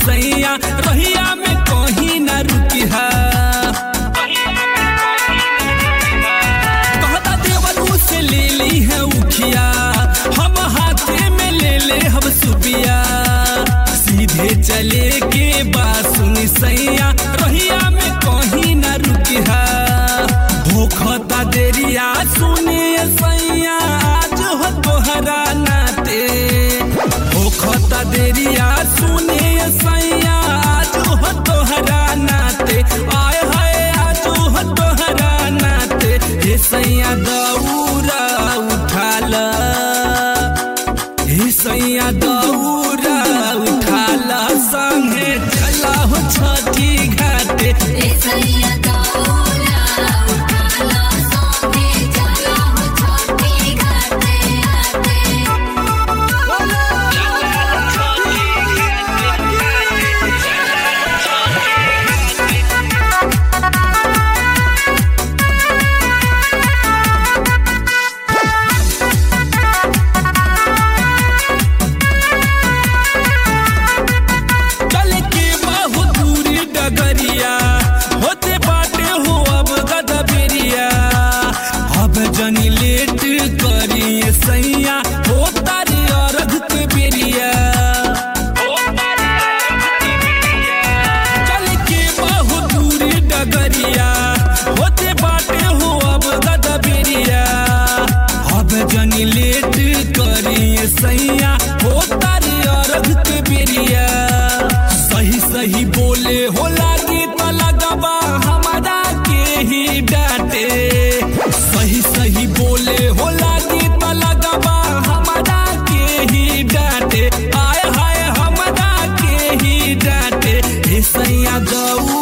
सैया रहिया में कहीं न रुकी है। कहता देवरू से ले ली है उखिया, हम हाथे में ले ले हम सुबिया। सीधे चले के बात सुनी सैया रहिया में कहीं न रुकी है। भूखता देरिया सुनिए सैया आज हो तोहरा नाते। भूखता देरिया सुनिए सैया आज हो तोहरा नाते। आय हाय आज हो तोहरा नाते। हे सैया दौरा उठाला, हे सैया दौरा उठाला, संगे चला हो छठी घाटे। हे सैया दौरा उठाला, संगे चला हो छठी घाटे आते। चल के बहु दूरी डगरिया होते बाटे हो अब गदबेरिया। अब जनी लेट करिए सैया होता रे अर्घ के बेरिया। चल के बहु दूरी डगरिया होते बाटे हो अब गदबेरिया। अब जनी लेट करिए सैया होता रे अर्घ के बेरिया। सही सही बोले हो लागे तो लगबा हमारा के ही डांटे। सही सही बोले हो लागे तो लगबा हमारा के ही डांटे। आय हाय हमारा के ही डांटे। हे सैया दऊ